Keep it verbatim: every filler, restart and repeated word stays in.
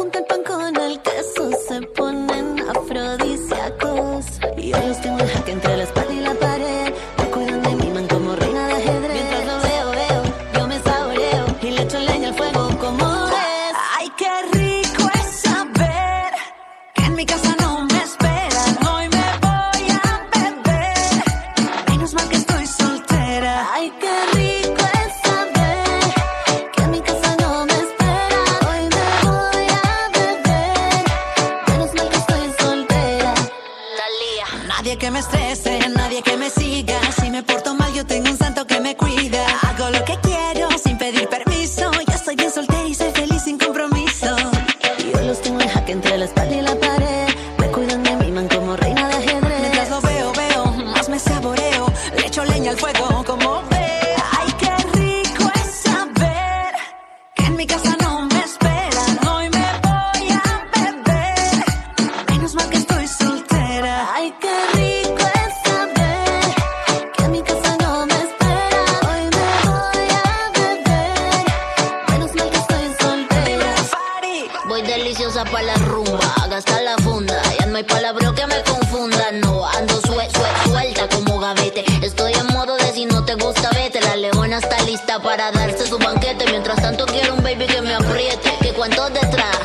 junta el pan con el queso se ponen afrodisíacos. Y yo los tengo en jaque entre la espalda y la pared. Me cuidan de mi man como reina de ajedrez. Mientras lo veo, veo, yo me saboreo y le echo leña al fuego como es. Ay, qué rico es saber que en mi casa no me esperan. Hoy me voy a beber, menos mal que estoy soltera. Ay, qué rico es saber que en mi casa no me esperan. Hoy me voy a beber, menos mal que estoy soltera. Talía. Nadie que me estrese, nadie que me siga. Si me porto mal yo tengo un santo que me cuida. Hago lo que quiero sin pedir permiso. Yo soy bien soltera y soy feliz sin compromiso. Y yo los tengo en jaque entre la espalda y la pared. Me cuidan de mi man como reina de ajedrez. Mientras lo veo, veo, más me saboreo. Le echo leña al fuego como ve. Ay, qué rico es saber que en mi casa no me esperan. Hoy me voy a beber, menos mal que estoy soltera. Ay, qué rico es saber que en mi casa no me esperan. Hoy me voy a beber, menos mal que estoy soltera. Voy deliciosa pa' la rumba, a gastar la funda. Ya no hay palabra que me confunda. No ando sue, sue, suelta como gavete. Estoy en modo de si no te gusta, vete. La leona está lista para darse su banquete. Mientras tanto quiero un baby que me apriete. Que cuantos detrás,